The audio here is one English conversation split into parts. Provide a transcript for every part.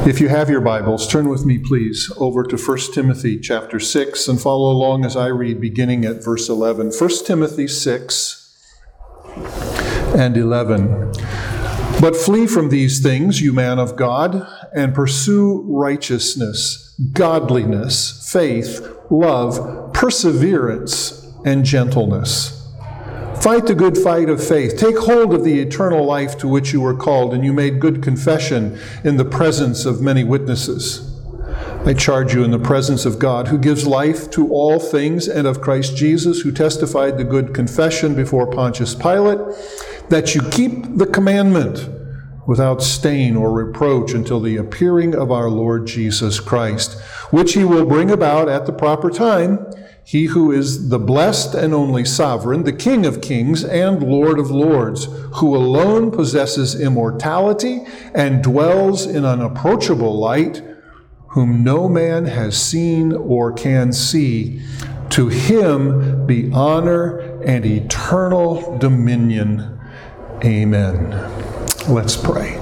If you have your Bibles, turn with me, please, over to 1 Timothy chapter 6 and follow along as I read, beginning at verse 11. 1 Timothy 6 and 11. But flee from these things, you man of God, and pursue righteousness, godliness, faith, love, perseverance, and gentleness. Fight the good fight of faith. Take hold of the eternal life to which you were called, and you made good confession in the presence of many witnesses. I charge you in the presence of God, who gives life to all things, and of Christ Jesus, who testified the good confession before Pontius Pilate, that you keep the commandment without stain or reproach until the appearing of our Lord Jesus Christ, which he will bring about at the proper time, he who is the blessed and only sovereign, the King of kings and Lord of lords, who alone possesses immortality and dwells in unapproachable light, whom no man has seen or can see. To him be honor and eternal dominion. Amen. Let's pray.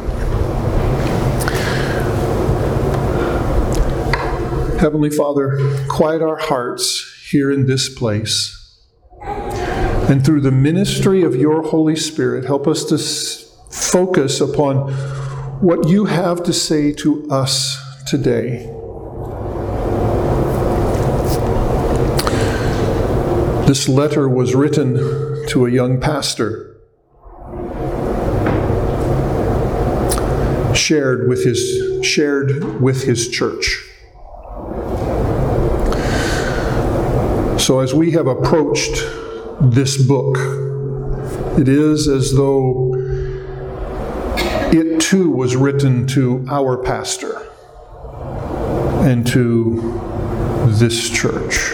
Heavenly Father, quiet our hearts here in this place. And through the ministry of your Holy Spirit, help us to focus upon what you have to say to us today. This letter was written to a young pastor, shared with his church. So as we have approached this book, it is as though it too was written to our pastor and to this church.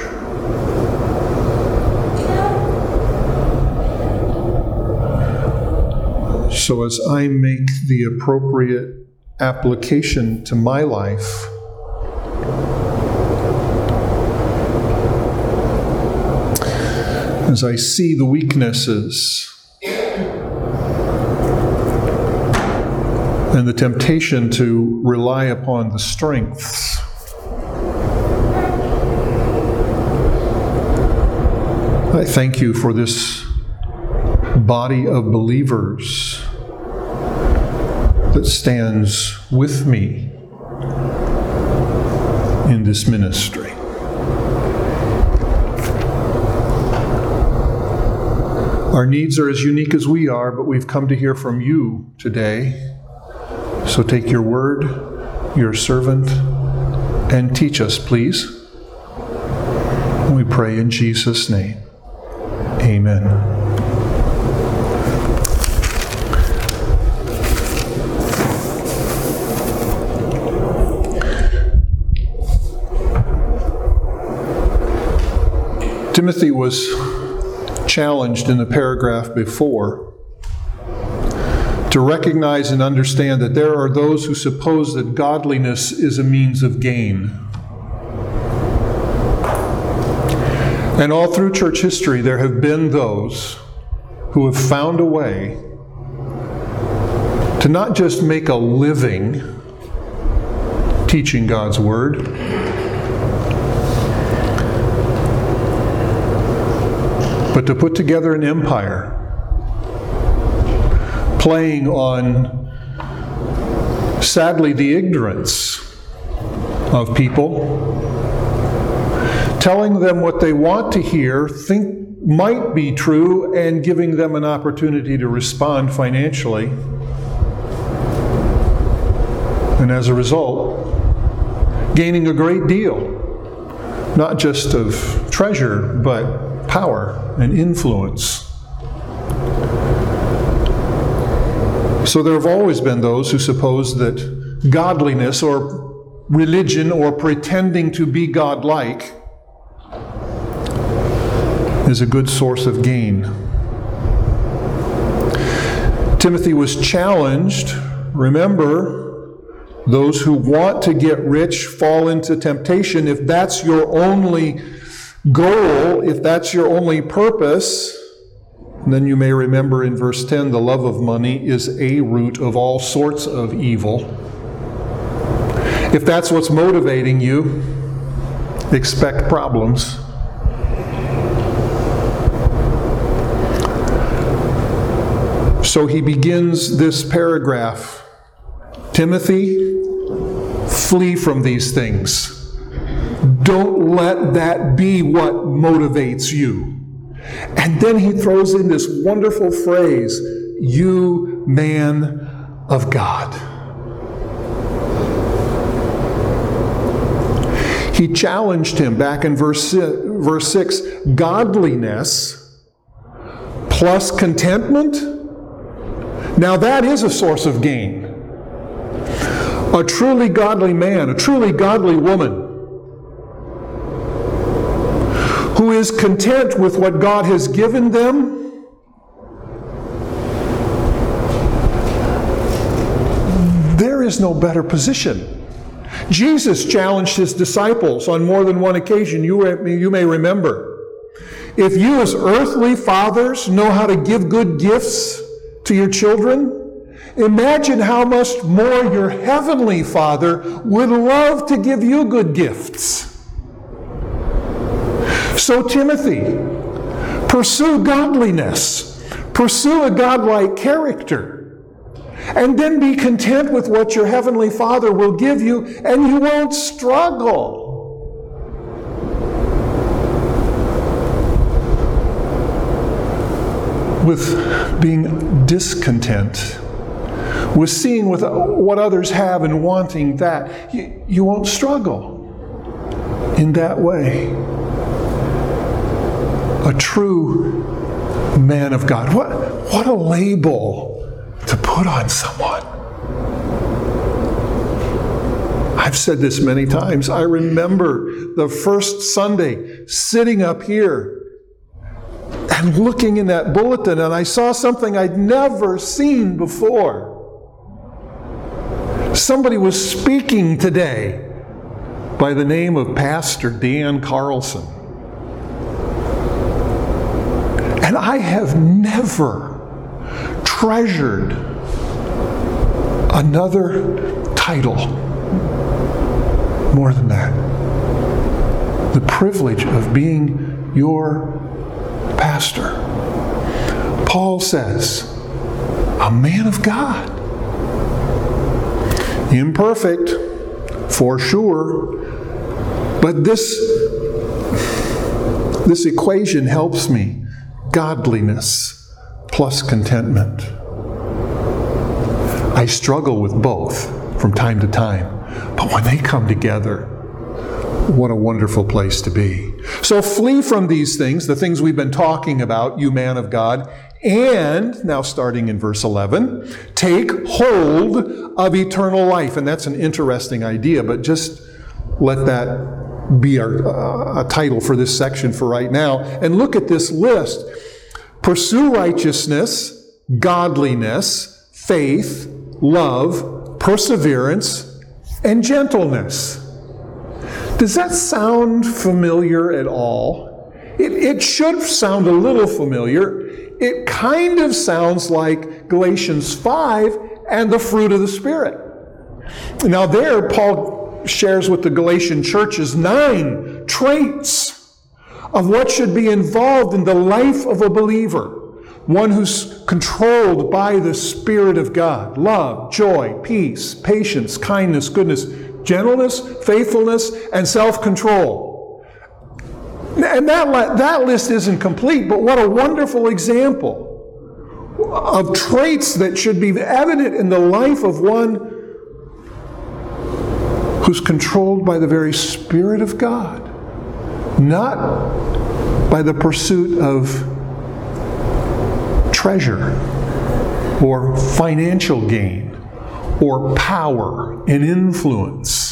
So as I make the appropriate application to my life, as I see the weaknesses and the temptation to rely upon the strengths, I thank you for this body of believers that stands with me in this ministry. Our needs are as unique as we are, but we've come to hear from you today. So take your word, your servant, and teach us, please. We pray in Jesus' name. Amen. Timothy was challenged in the paragraph before to recognize and understand that there are those who suppose that godliness is a means of gain. And all through church history, there have been those who have found a way to not just make a living teaching God's word, but to put together an empire, playing on, sadly, the ignorance of people, telling them what they want to hear, think might be true, and giving them an opportunity to respond financially. And as a result, gaining a great deal, not just of treasure, but power and influence. So there have always been those who suppose that godliness or religion or pretending to be godlike is a good source of gain. Timothy was challenged. Remember, those who want to get rich fall into temptation. If that's your only goal, if that's your only purpose, then you may remember in verse 10, the love of money is a root of all sorts of evil. If that's what's motivating you, expect problems. So he begins this paragraph. Timothy, flee from these things. Don't let that be what motivates you. And then he throws in this wonderful phrase, you man of God. He challenged him back in verse 6, godliness plus contentment. Now that is a source of gain. A truly godly man, a truly godly woman, who is content with what God has given them, there is no better position. Jesus challenged his disciples on more than one occasion, you may remember. If you as earthly fathers know how to give good gifts to your children, imagine how much more your heavenly Father would love to give you good gifts. So Timothy, pursue godliness, pursue a godlike character, and then be content with what your heavenly Father will give you, and you won't struggle with being discontent, with seeing with what others have and wanting that. You won't struggle in that way. A true man of God. What a label to put on someone. I've said this many times. I remember the first Sunday sitting up here and looking in that bulletin, and I saw something I'd never seen before. Somebody was speaking today by the name of Pastor Dan Carlson. And I have never treasured another title more than that. The privilege of being your pastor. Paul says, a man of God. Imperfect, for sure, but this equation helps me. Godliness plus contentment. I struggle with both from time to time, but when they come together, what a wonderful place to be. So flee from these things, the things we've been talking about, you man of God, and, now starting in verse 11, take hold of eternal life. And that's an interesting idea, but just let that be a title for this section for right now. And look at this list. Pursue righteousness, godliness, faith, love, perseverance, and gentleness. Does that sound familiar at all? It should sound a little familiar. It kind of sounds like Galatians 5 and the fruit of the Spirit. Now there, Paul shares with the Galatian churches 9 traits of what should be involved in the life of a believer. One who's controlled by the Spirit of God. Love, joy, peace, patience, kindness, goodness, gentleness, faithfulness, and self-control. And that list isn't complete, but what a wonderful example of traits that should be evident in the life of one who's controlled by the very Spirit of God, not by the pursuit of treasure or financial gain or power and influence,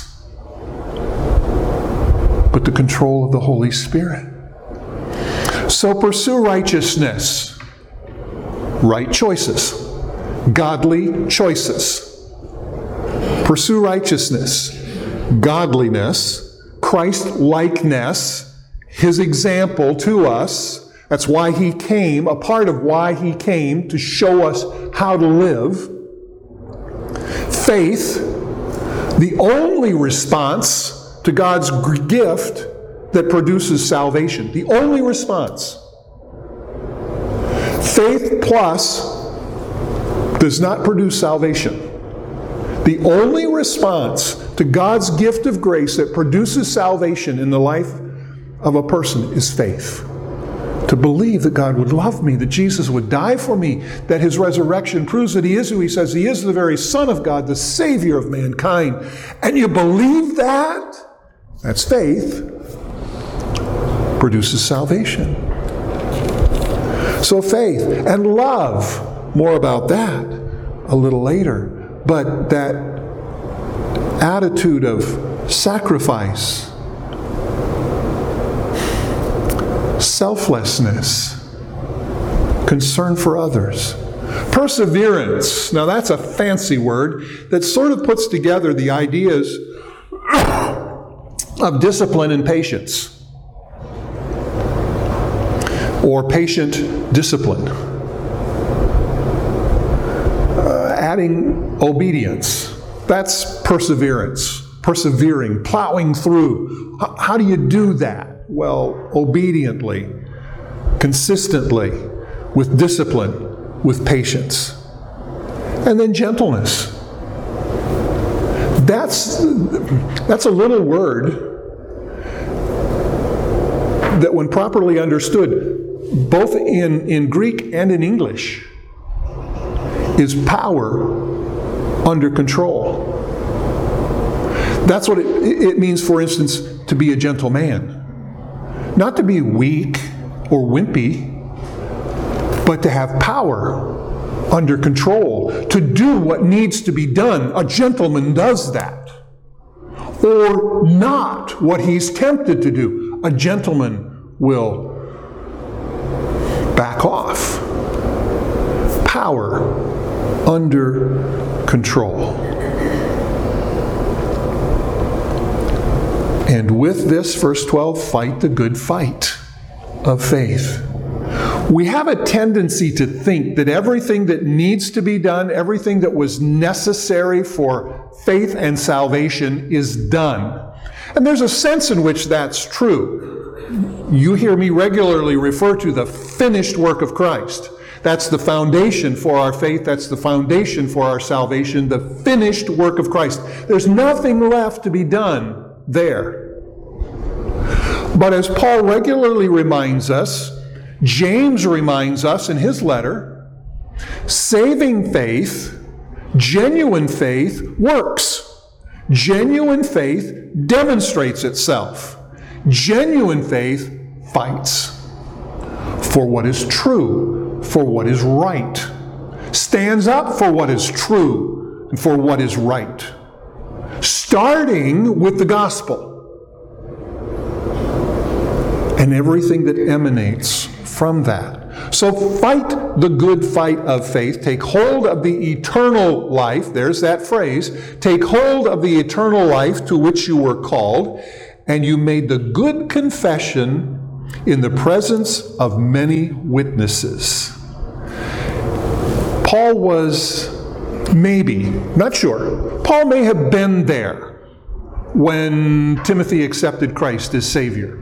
but the control of the Holy Spirit. So pursue righteousness, right choices, godly choices. Pursue righteousness, godliness, Christ-likeness, His example to us. That's why He came, a part of why He came, to show us how to live. Faith, The only response to God's gift that produces salvation. The only response. Faith plus does not produce salvation. The only response to God's gift of grace that produces salvation in the life of a person is faith. To believe that God would love me, that Jesus would die for me, that his resurrection proves that he is who he says he is, the very Son of God, the Savior of mankind. And you believe that? That's faith. Produces salvation. So faith and love, more about that a little later. But that attitude of sacrifice, selflessness, concern for others, perseverance. Now that's a fancy word that sort of puts together the ideas of discipline and patience, or patient discipline. Adding obedience. That's perseverance, persevering, plowing through. How do you do that? Well, obediently, consistently, with discipline, with patience. And then gentleness. That's a little word that when properly understood, both in Greek and in English, is power under control. That's what it means, for instance, to be a gentle man. Not to be weak or wimpy, but to have power under control, to do what needs to be done. A gentleman does that. Or not what he's tempted to do. A gentleman will back off. Power under control. And with this, verse 12, fight the good fight of faith. We have a tendency to think that everything that needs to be done, everything that was necessary for faith and salvation is done. And there's a sense in which that's true. You hear me regularly refer to the finished work of Christ. That's the foundation for our faith. That's the foundation for our salvation, the finished work of Christ. There's nothing left to be done there. But as Paul regularly reminds us, James reminds us in his letter, saving faith, genuine faith works. Genuine faith demonstrates itself. Genuine faith fights for what is true, for what is right, stands up for what is true and for what is right, starting with the gospel and everything that emanates from that. So fight the good fight of faith. Take hold of the eternal life. There's that phrase. Take hold of the eternal life to which you were called, and you made the good confession in the presence of many witnesses. Paul was maybe, not sure, Paul may have been there when Timothy accepted Christ as Savior.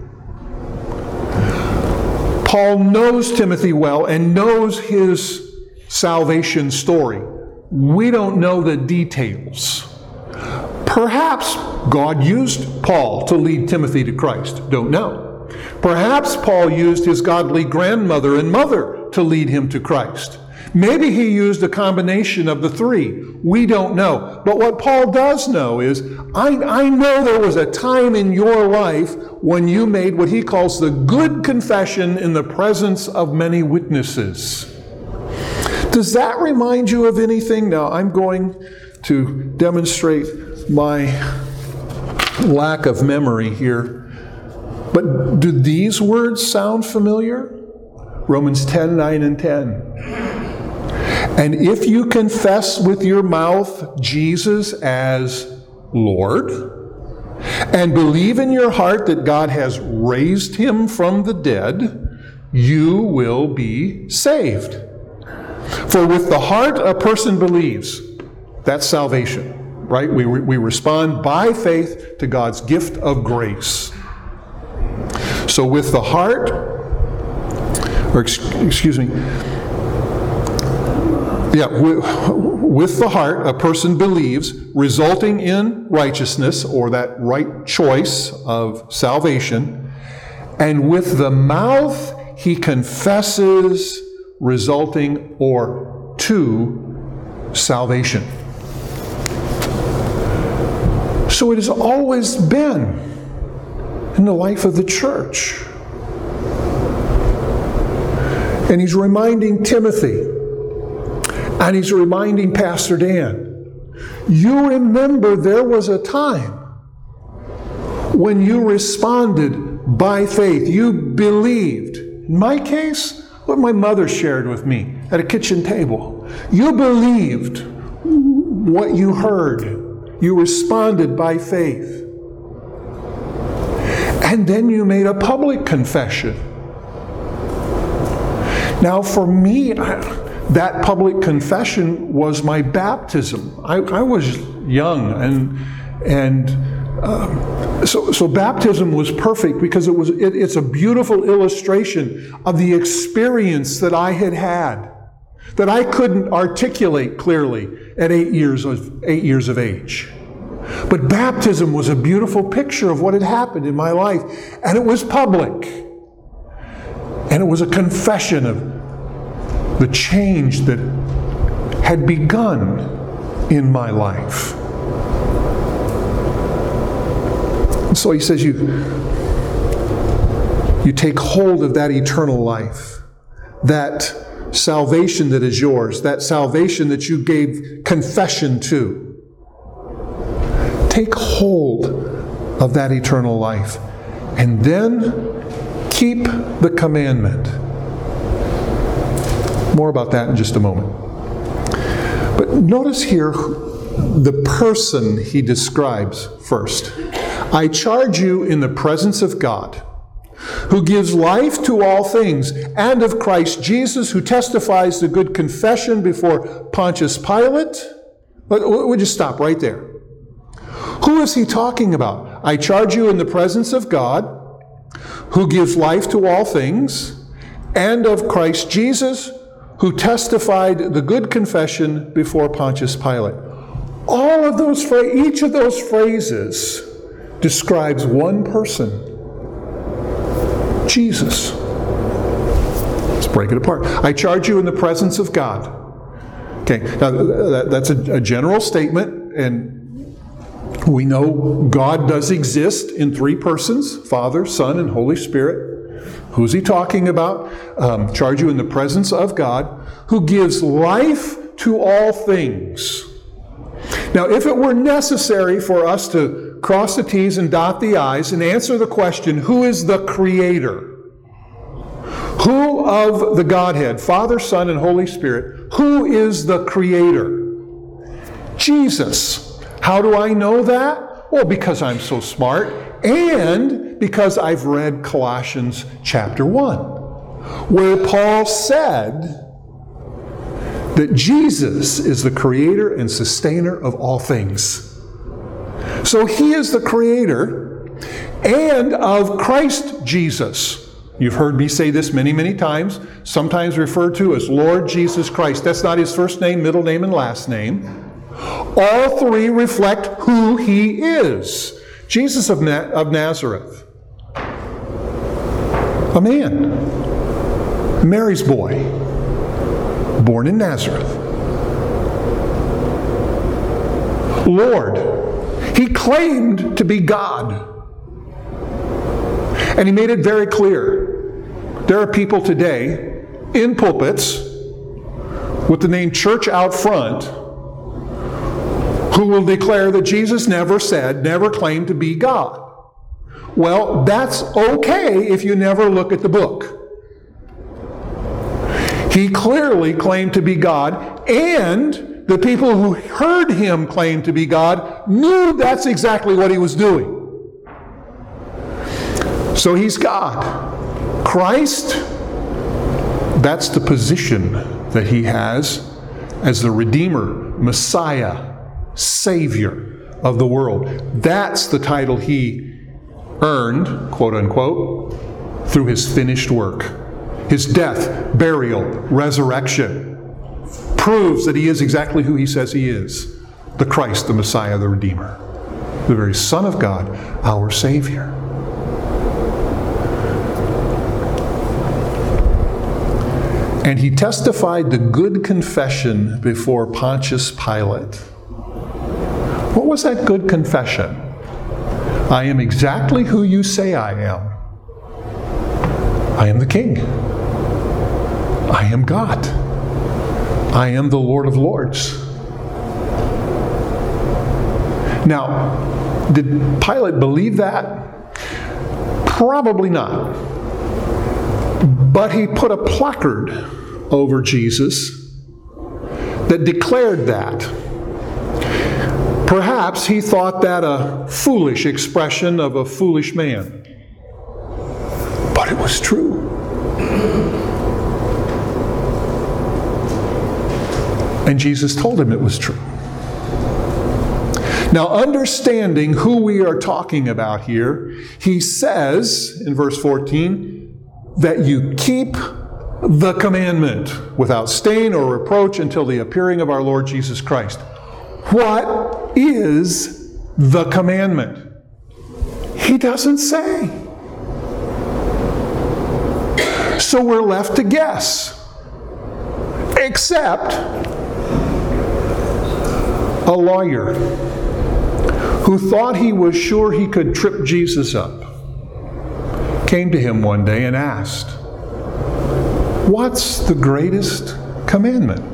Paul knows Timothy well and knows his salvation story. We don't know the details. Perhaps God used Paul to lead Timothy to Christ. Don't know. Perhaps Paul used his godly grandmother and mother to lead him to Christ. Maybe he used a combination of the three. We don't know. But what Paul does know is, I know there was a time in your life when you made what he calls the good confession in the presence of many witnesses. Does that remind you of anything? Now, I'm going to demonstrate my lack of memory here. But do these words sound familiar? Romans 10, 9, and 10. And if you confess with your mouth Jesus as Lord, and believe in your heart that God has raised him from the dead, you will be saved. For with the heart a person believes, that's salvation. right? We respond by faith to God's gift of grace. So with the heart, with the heart, a person believes, resulting in righteousness, or that right choice of salvation, and with the mouth he confesses, resulting or to salvation. So it has always been in the life of the church. And he's reminding Timothy, and he's reminding Pastor Dan, you remember there was a time when you responded by faith. You believed. In my case, what my mother shared with me at a kitchen table. You believed what you heard. You responded by faith. And then you made a public confession. Now for me, that public confession was my baptism. I was young, so baptism was perfect because it's a beautiful illustration of the experience that I had had, that I couldn't articulate clearly at 8 years of age. But baptism was a beautiful picture of what had happened in my life, and it was public. And it was a confession of the change that had begun in my life. And so he says you take hold of that eternal life, that salvation that is yours, that salvation that you gave confession to. Take hold of that eternal life, and then keep the commandment. More about that in just a moment. But notice here the person he describes first. I charge you in the presence of God, who gives life to all things, and of Christ Jesus, who testifies the good confession before Pontius Pilate. We'll just stop right there. Who is he talking about? I charge you in the presence of God, who gives life to all things, and of Christ Jesus, who testified the good confession before Pontius Pilate. All of those each of those phrases describes one person, Jesus. Let's break it apart. I charge you in the presence of God. Okay, now that's a general statement, and we know God does exist in three persons, Father, Son, and Holy Spirit. Who's he talking about? Charge you in the presence of God, who gives life to all things. Now, if it were necessary for us to cross the T's and dot the I's and answer the question, who is the Creator? Who of the Godhead, Father, Son, and Holy Spirit, who is the Creator? Jesus. How do I know that? Well, because I'm so smart, and because I've read Colossians chapter 1, where Paul said that Jesus is the creator and sustainer of all things. So he is the creator, and of Christ Jesus. You've heard me say this many, many times, sometimes referred to as Lord Jesus Christ. That's not his first name, middle name, and last name. All three reflect who he is. Jesus of Nazareth, a man, Mary's boy, born in Nazareth. Lord, he claimed to be God. And he made it very clear. There are people today in pulpits with the name church out front who will declare that Jesus never claimed to be God. Well, that's okay if you never look at the book. He clearly claimed to be God, and the people who heard him claim to be God knew that's exactly what he was doing. So he's God. Christ, that's the position that he has as the Redeemer, Messiah, Savior of the world. That's the title he earned, quote unquote, through his finished work. His death, burial, resurrection proves that he is exactly who he says he is. The Christ, the Messiah, the Redeemer. The very Son of God, our Savior. And he testified the good confession before Pontius Pilate. What was that good confession? I am exactly who you say I am. I am the King. I am God. I am the Lord of Lords. Now, did Pilate believe that? Probably not. But he put a placard over Jesus that declared that. Perhaps he thought that a foolish expression of a foolish man. But it was true. And Jesus told him it was true. Now, understanding who we are talking about here, he says in verse 14 that you keep the commandment without stain or reproach until the appearing of our Lord Jesus Christ. What is the commandment? He doesn't say. So we're left to guess. Except a lawyer who thought he was sure he could trip Jesus up came to him one day and asked, "What's the greatest commandment?"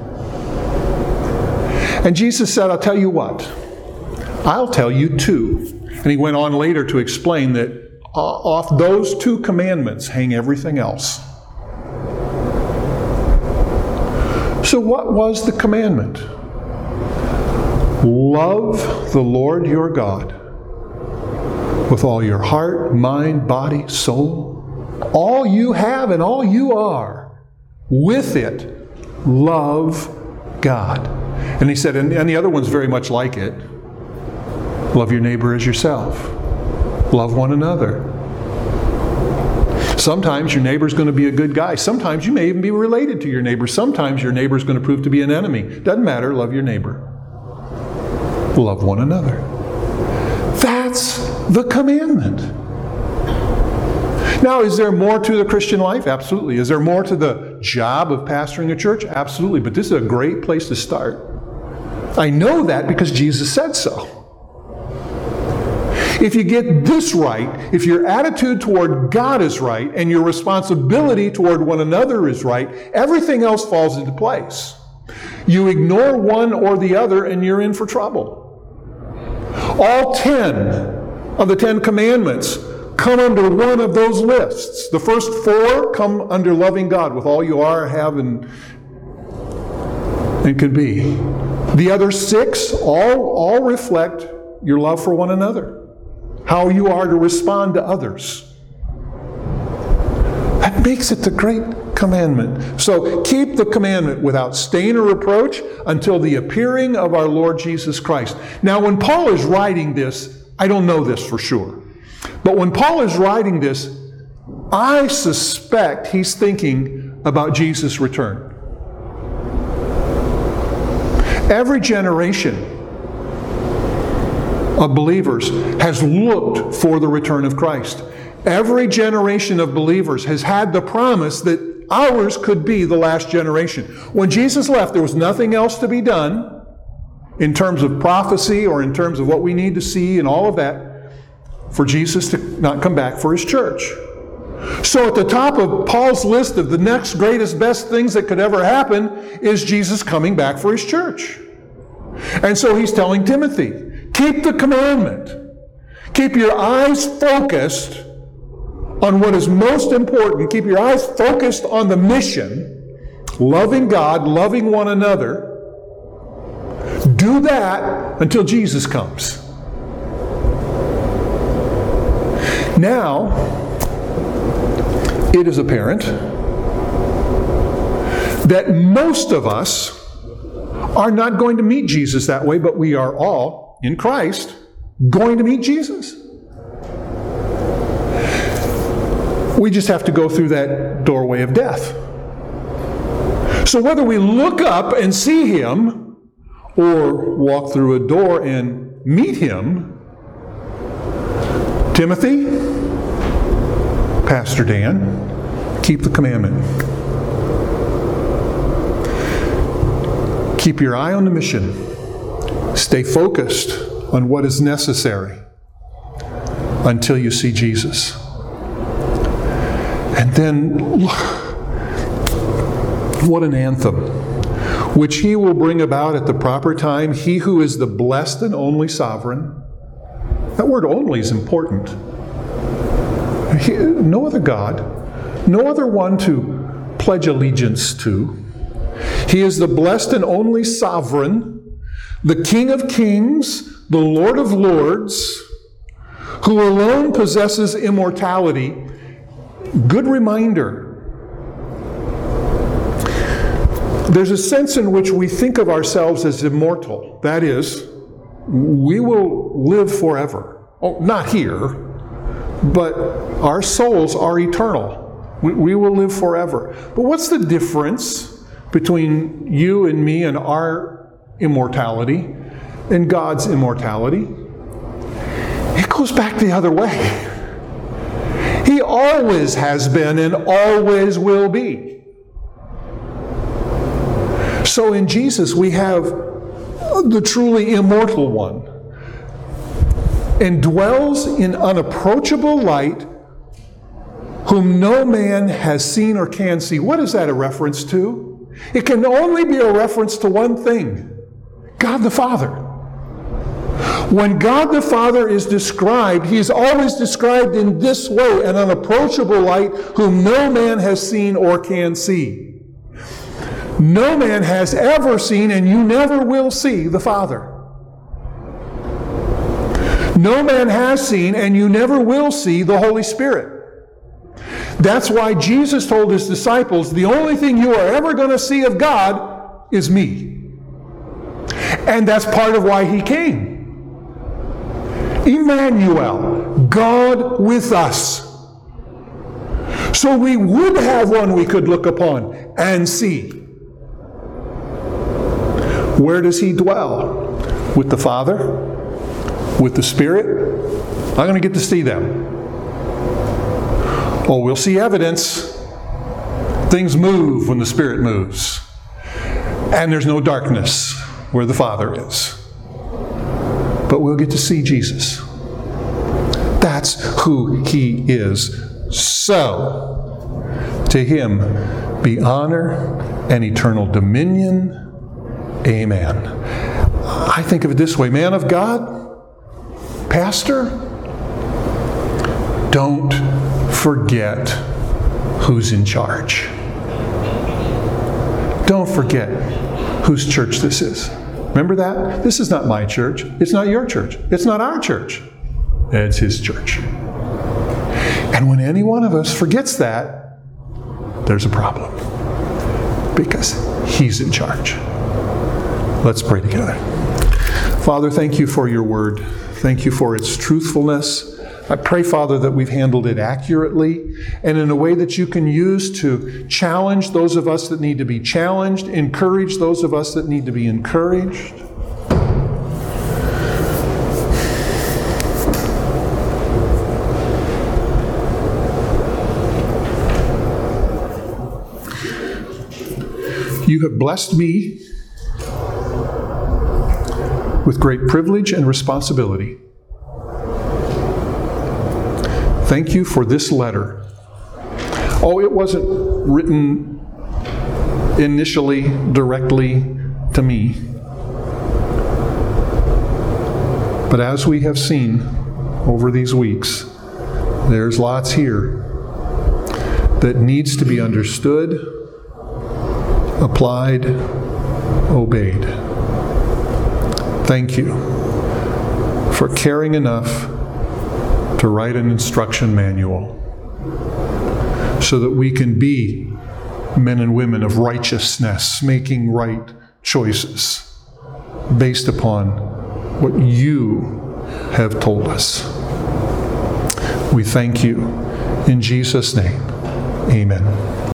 And Jesus said, "I'll tell you what. I'll tell you two." And he went on later to explain that off those two commandments hang everything else. So what was the commandment? Love the Lord your God with all your heart, mind, body, soul, all you have and all you are. With it, love God. And he said, and the other one's very much like it. Love your neighbor as yourself. Love one another. Sometimes your neighbor's going to be a good guy. Sometimes you may even be related to your neighbor. Sometimes your neighbor's going to prove to be an enemy. Doesn't matter. Love your neighbor. Love one another. That's the commandment. Now, is there more to the Christian life? Absolutely. Is there more to the job of pastoring a church? Absolutely. But this is a great place to start. I know that because Jesus said so. If you get this right, if your attitude toward God is right, and your responsibility toward one another is right, everything else falls into place. You ignore one or the other, and you're in for trouble. All 10 of the 10 commandments come under one of those lists. The first 4 come under loving God with all you are, have, and can be. The other 6 all reflect your love for one another. How you are to respond to others. That makes it the great commandment. So keep the commandment without stain or reproach until the appearing of our Lord Jesus Christ. Now, when Paul is writing this, I don't know this for sure, but when Paul is writing this, I suspect he's thinking about Jesus' return. Every generation of believers has looked for the return of Christ. Every generation of believers has had the promise that ours could be the last generation. When Jesus left, there was nothing else to be done in terms of prophecy or in terms of what we need to see and all of that for Jesus to not come back for his church. So at the top of Paul's list of the next greatest, best things that could ever happen is Jesus coming back for his church. And so he's telling Timothy, keep the commandment. Keep your eyes focused on what is most important. Keep your eyes focused on the mission, loving God, loving one another. Do that until Jesus comes. Now, it is apparent that most of us are not going to meet Jesus that way, but we are all, in Christ, going to meet Jesus. We just have to go through that doorway of death. So whether we look up and see Him or walk through a door and meet Him, Timothy, Pastor Dan, keep the commandment. Keep your eye on the mission. Stay focused on what is necessary until you see Jesus. And then, what an anthem, which He will bring about at the proper time, He who is the blessed and only sovereign. That word only is important. No other God, no other one to pledge allegiance to. He is the blessed and only sovereign, the King of kings, the Lord of lords, who alone possesses immortality. Good reminder. There's a sense in which we think of ourselves as immortal. That is, we will live forever. Oh, not here, but our souls are eternal. We will live forever. But what's the difference between you and me and our immortality and God's immortality? It goes back the other way. He always has been and always will be. So in Jesus we have the truly immortal one, and dwells in unapproachable light, whom no man has seen or can see. What is that a reference to? It can only be a reference to one thing: God the Father. When God the Father is described, He is always described in this way: an unapproachable light whom no man has seen or can see. No man has ever seen, and you never will see, the Father. No man has seen, and you never will see, the Holy Spirit. That's why Jesus told His disciples, the only thing you are ever going to see of God is me. And that's part of why He came. Emmanuel, God with us. So we would have one we could look upon and see. Where does He dwell? With the Father? With the Spirit? I'm going to get to see them. Oh, we'll see evidence. Things move when the Spirit moves. And there's no darkness where the Father is. But we'll get to see Jesus. That's who He is. So, to Him be honor and eternal dominion. Amen. I think of it this way: man of God, pastor, don't forget who's in charge. Don't forget whose church this is. Remember that? This is not my church. It's not your church. It's not our church. It's His church. And when any one of us forgets that, there's a problem. Because He's in charge. Let's pray together. Father, thank You for Your word. Thank You for its truthfulness. I pray, Father, that we've handled it accurately and in a way that You can use to challenge those of us that need to be challenged, encourage those of us that need to be encouraged. You have blessed me with great privilege and responsibility. Thank You for this letter. Oh, it wasn't written initially directly to me. But as we have seen over these weeks, there's lots here that needs to be understood, applied, obeyed. Thank You for caring enough to write an instruction manual so that we can be men and women of righteousness, making right choices. based upon what you have told us. We thank you. In Jesus' name, amen.